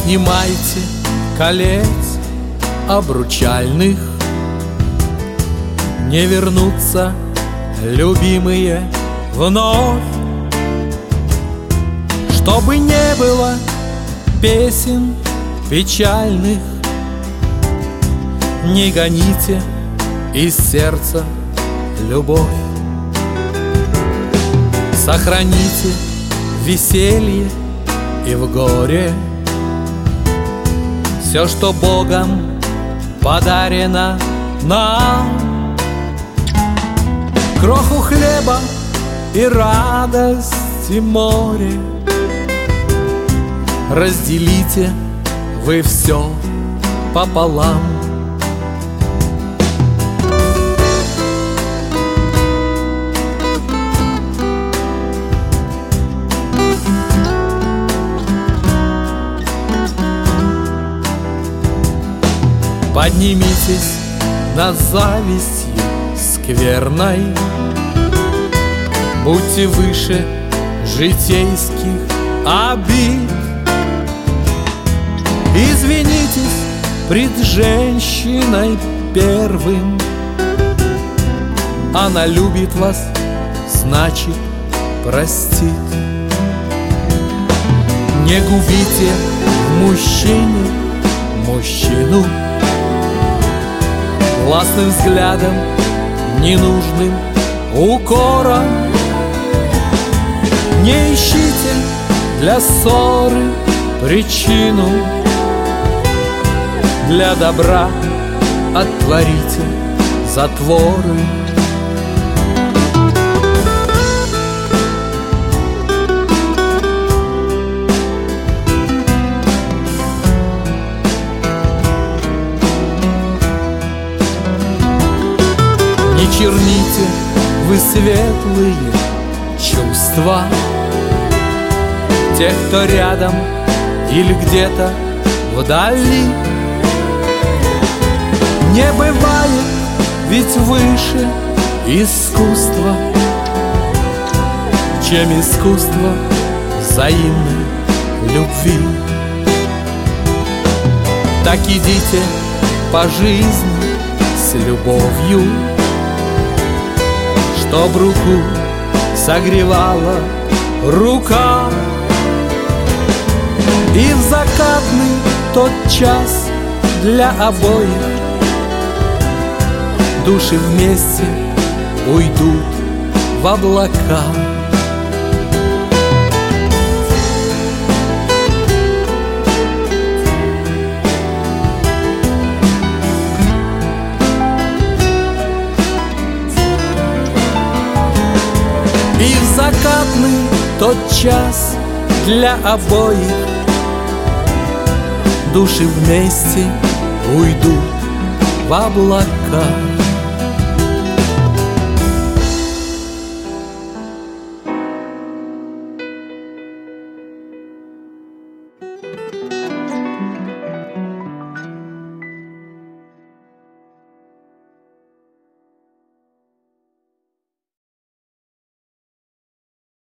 снимайте колец обручальных, не вернутся любимые вновь. Чтобы не было песен печальных, не гоните из сердца любовь. Сохраните веселье и в горе все, что Богом подарено нам. Кроху хлеба и радости море разделите вы все пополам. Поднимитесь над завистью скверной, будьте выше житейских обид. Извинитесь пред женщиной первым, она любит вас, значит простит. Не губите в мужчине мужчину властным взглядом, ненужным укором. Не ищите для ссоры причину, для добра отворите затворы. Не черните вы светлые чувства тех, кто рядом или где-то вдали. Не бывает ведь выше искусства, чем искусство взаимной любви. Так идите по жизни с любовью, чтоб руку согревала рука. И в закатный тот час для обоих души вместе уйдут в облака. И в закатный тот час для обоих души вместе уйдут в облака.